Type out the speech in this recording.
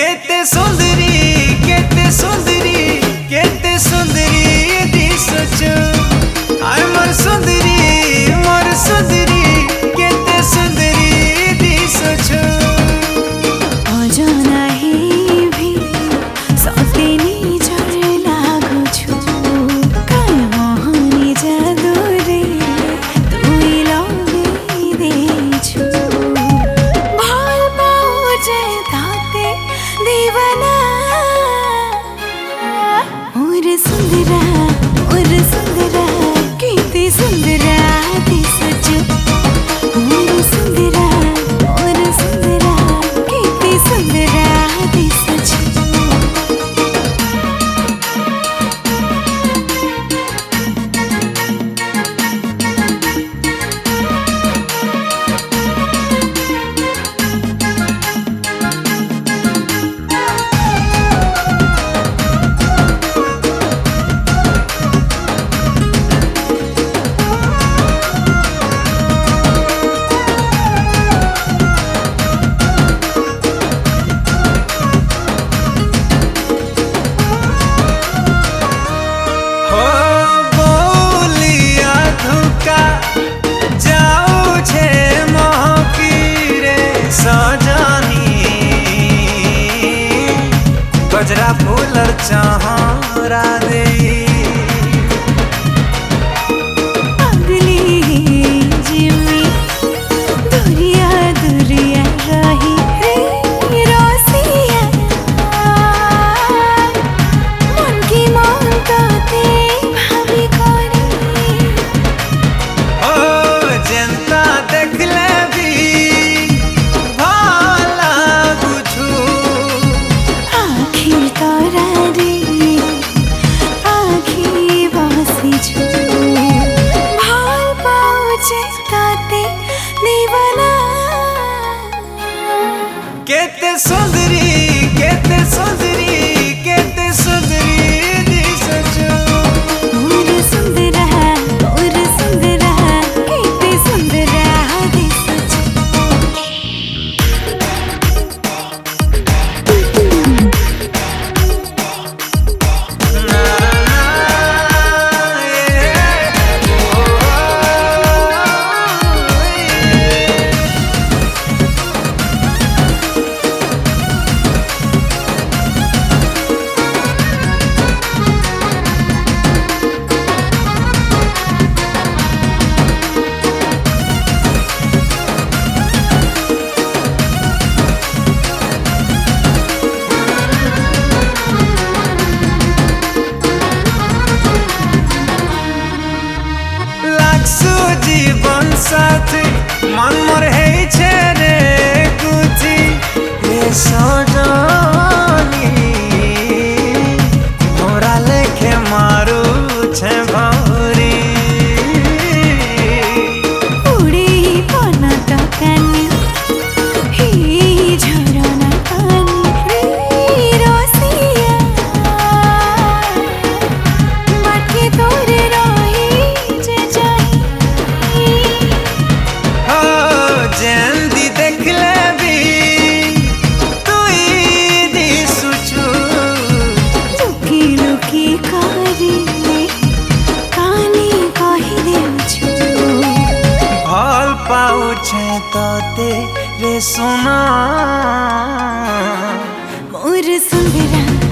केते सुंदरी दिसछु आय मोर सुंदरी केते सुंदरी दिसछु अजना ही भी सतेनी झर लागु छु काय मोहनी जादू रे तुई लगे देछु भल पाउजे ताते दीवाना और सुंदरा केते सुंदरा दिसछु और सुंदरा केते सुंदरा दिसछु गजरा फूलर चहरा दे अगली जिमी दुरिया रही रे रोसिया मन की मन कहते भाभी करी ओ जनता देखले भी भाला बुझू आखिर तोरा रे आखी बसी छु भाल पाउचे ताते दीवाना केते सुंदरी दिसछु और सुंदरा केते सुंदरा दिसछु जीवन साथी मन मोर है छे रे गुची रे सजनी मोरा लेखे मारू छे भौरी उड़ी पना तकानी ही झरना पानी रे रोसिया बाकी तोरे रही जे जाई जेंदी देखले भी तुई दिसुछु लुकी करी कानी कहि देउछु भल पाउछे तते रे सोना मोर सुंदरा